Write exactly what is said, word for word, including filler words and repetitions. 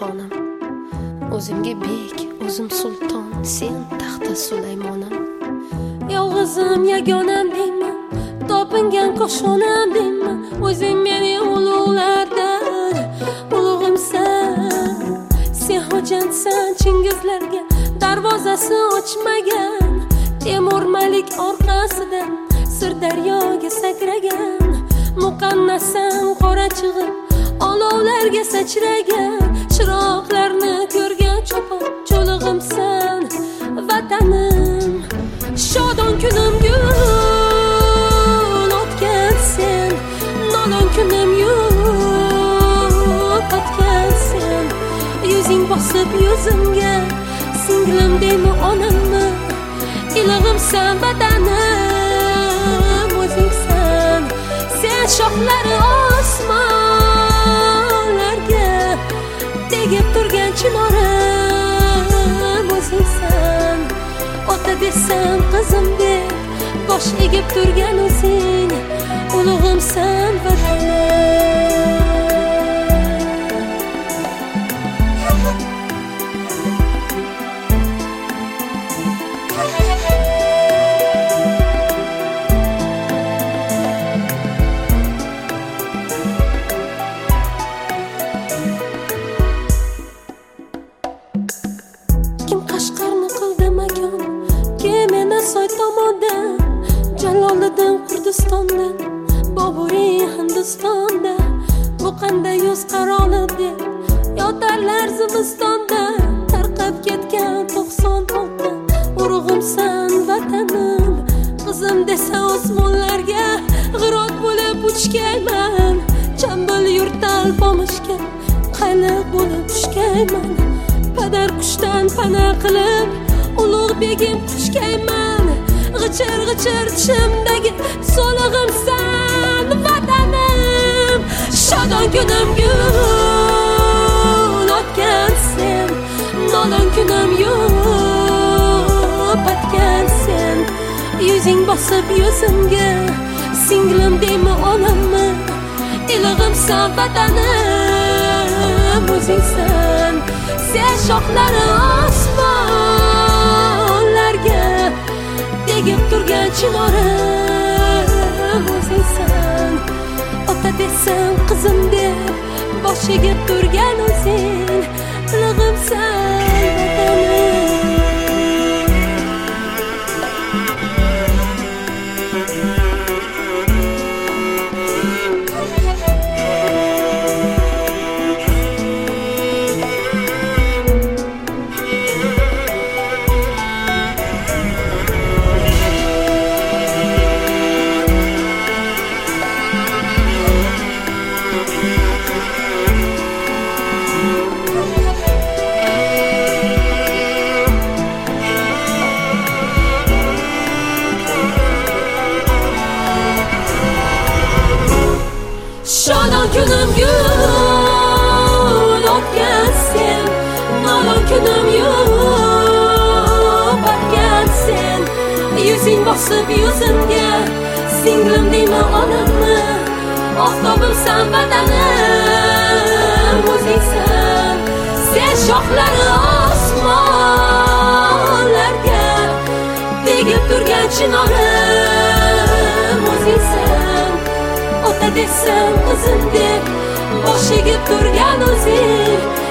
xonim. O'zimga bek, o'zim sulton, sen taxta Sulaymonim. Yolg'izim yagonam deyman, topingan qo'shonam deyman. O'zing meni ulug'lardan ulug'imsan. Sen xo'jantsan Chingizlarga darvozasi ochmagan. Temur Malik orqasidan Sirdaryoga sakragan. Muqannasam qora chig'ib olovlarga sachragan. Chiroqlarni ko'rgan chopon cho'lig'imsan vatanim. Shodon kunim gul otgan sen, nodon kunim yo'q otgan sen. Yuzing bosib yuzimga singlim deymi onamni. Ilig'imsan vatanim o'zingsan. Sen shoxlari osmonlarga tegib turgan chinorim o'zingsan. Ota desam qizim deb bosh egib turgan o'zing, ulug'imsan vatanim. Soy tomondan, Jaloliddin Kurdistondan, Boburiy Hindistonda. Bu qanday yuz qarolib deb yotarlar zimistonda. Tarqab ketgan to'qson olti urug'imsan vatanim. Qizim desa osmonlarga g'irot bo'lib uchgayman. Chambal yurtal pomishga qayliq bo'lib tushgayman. Padar qushdan pana qilib ulug' begim quchgayman. G'ichir g'ichir tishimdagi so'lig'imsan vatanim. Shodon kunim gul otgan sen, nodon kunim yo'q otgan sen. Yuzing bosib yuzimga singlim deymi onamni. Ilig'imsan vatanim o'zingsan. Sen shoxlari osmonlarga tegib turgan chinorim o'zingsan. Ota desam qizim deb bosh egib turgan o'zing, ilig'imsan vatanim. Shodon kunim gul otgan sen, nodon kunim yo'q otgan sen. Yuzing bosib yuzimga singlim deymi onamni. Oftobimsan vatanim o'zingsan. Sen shoxlari osmonlarga tegib turgan chinorim o'zingsan. Ota desam qizim deb bosh egib turgan o'zing,